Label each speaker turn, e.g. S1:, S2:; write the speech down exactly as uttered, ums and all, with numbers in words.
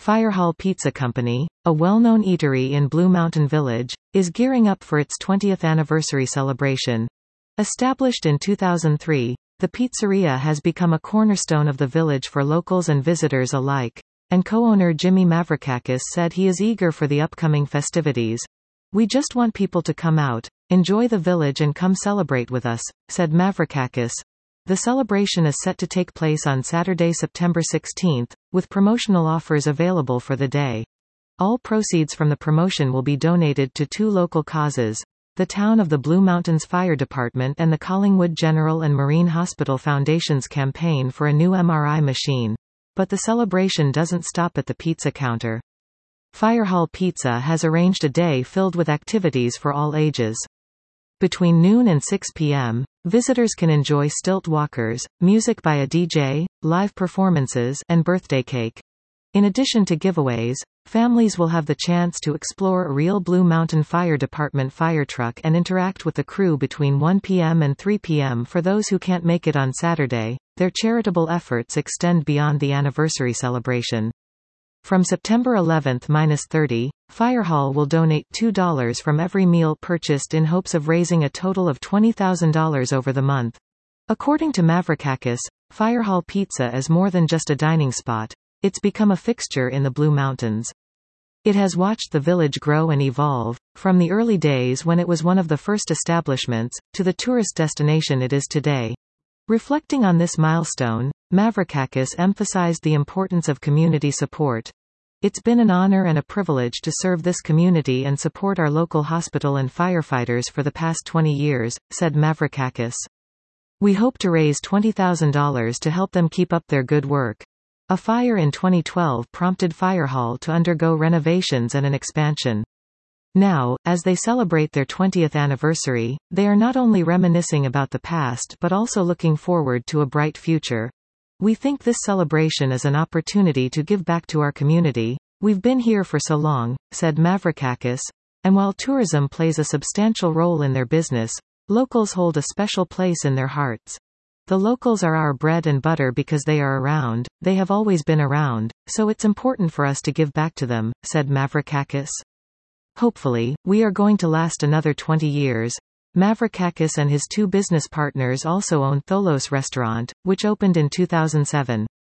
S1: Firehall Pizza Company, a well-known eatery in Blue Mountain Village, is gearing up for its twentieth anniversary celebration. Established in two thousand three, the pizzeria has become a cornerstone of the village for locals and visitors alike, and co-owner Jimmy Mavrakakis said he is eager for the upcoming festivities. "We just want people to come out, enjoy the village and come celebrate with us," said Mavrakakis. The celebration is set to take place on Saturday, September sixteenth, with promotional offers available for the day. All proceeds from the promotion will be donated to two local causes: the Town of the Blue Mountains Fire Department and the Collingwood General and Marine Hospital Foundation's campaign for a new M R I machine. But the celebration doesn't stop at the pizza counter. Firehall Pizza has arranged a day filled with activities for all ages. Between noon and six p m, visitors can enjoy stilt walkers, music by a D J, live performances, and birthday cake. In addition to giveaways, families will have the chance to explore a real Blue Mountain Fire Department fire truck and interact with the crew between one p m and three p m For those who can't make it on Saturday, their charitable efforts extend beyond the anniversary celebration. From September eleventh to thirtieth, Firehall will donate two dollars from every meal purchased in hopes of raising a total of twenty thousand dollars over the month. According to Mavrakakis, Firehall Pizza is more than just a dining spot. It's become a fixture in the Blue Mountains. It has watched the village grow and evolve, from the early days when it was one of the first establishments, to the tourist destination it is today. Reflecting on this milestone, Mavrakakis emphasized the importance of community support. "It's been an honor and a privilege to serve this community and support our local hospital and firefighters for the past twenty years, said Mavrakakis. "We hope to raise twenty thousand dollars to help them keep up their good work." A fire in twenty twelve prompted Firehall to undergo renovations and an expansion. Now, as they celebrate their twentieth anniversary, they are not only reminiscing about the past but also looking forward to a bright future. "We think this celebration is an opportunity to give back to our community. We've been here for so long," said Mavrakakis. And while tourism plays a substantial role in their business, locals hold a special place in their hearts. "The locals are our bread and butter because they are around, they have always been around, so it's important for us to give back to them," said Mavrakakis. "Hopefully, we are going to last another twenty years. Mavrakakis and his two business partners also own Tholos Restaurant, which opened in two thousand seven.